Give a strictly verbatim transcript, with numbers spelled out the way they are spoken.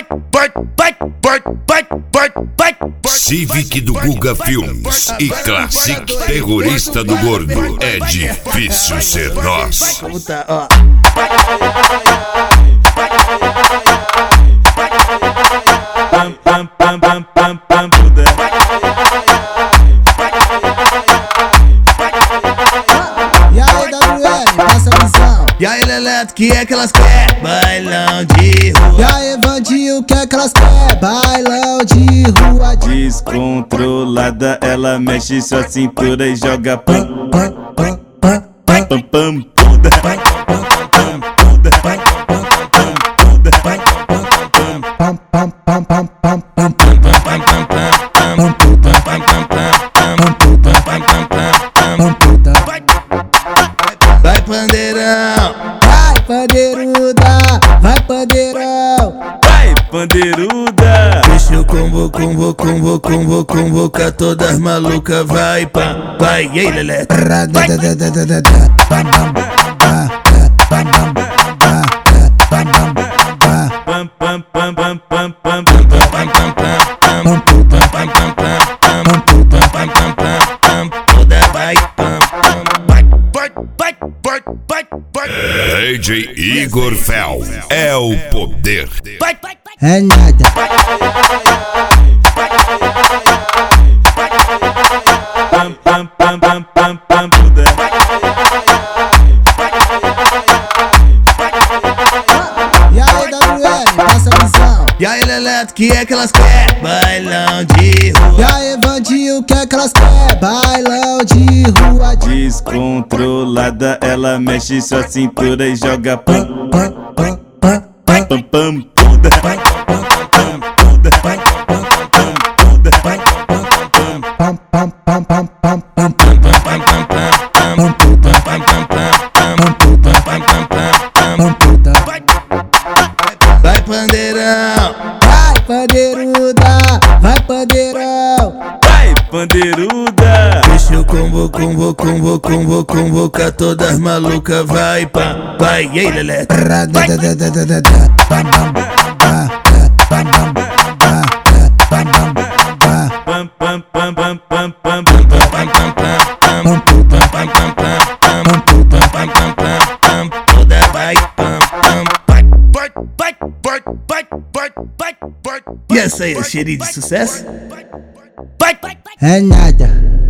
Civic do Guga Filmes e Classic Terrorista do Gordo. É difícil ser nós. Como tá, ó. Pam, pam, pam, pam, pam, pam, puder. E aí, W L, passa a visão. E aí, Leleto, que é que elas quer? Bailão de rua. E aí, Vandinho, o que é que elas quer? Bailão de rua. Descontrolada, ela mexe sua cintura e joga pam, Pam, pam, pam, pam, pam, pam, puda. pam, pam, pam, pam, pam, pam, pam, pam, puta, pam, puta, pam, puta. Vai, pandeirão, Vai, pandeiruda, vai, pandeirão. vai, pandeiruda. Deixa eu convo, convo, convo, convo, convocar todas as malucas. Vai, pam, vai, e aí, Leleto. Pam, pam, pam, pam, pam, pam, Pam, pam, pam, pam, pam, pam, pam, pam, puta, pam, puta. toda vai, pam, pam. D J Igor Fel é o poder. É nada. Pam, pam, pam, pam, pam, pam, puder. E aí, W L, passa a visão. E aí, Leleto, que é que elas quer? Bailão de E rua. aí, Vandinho, o que é que elas quer? Bailão de rua. Descontrolada, ela mexe sua cintura e joga pam, Pam, pam, pam, pam, pam, pam, puda. pam, pam, pam, pam, pam, pam, pam, puta, pam, puta, pam, puta. Vai, pandeirão, Vai, pandeiruda, vai, pandeirão. vai, pandeiruda. Deixa eu convo, convo, convo, convo, convocar todas as malucas. Vai, pam, vai, e aí, Leleto. Pam, pam, pam, pam, pam, pam, Pam, pam, pam, pam, pam, pam, pam, puta, pam, puta. toda vai, pam, pam. E essa aí é cheirinho de sucesso? É nada.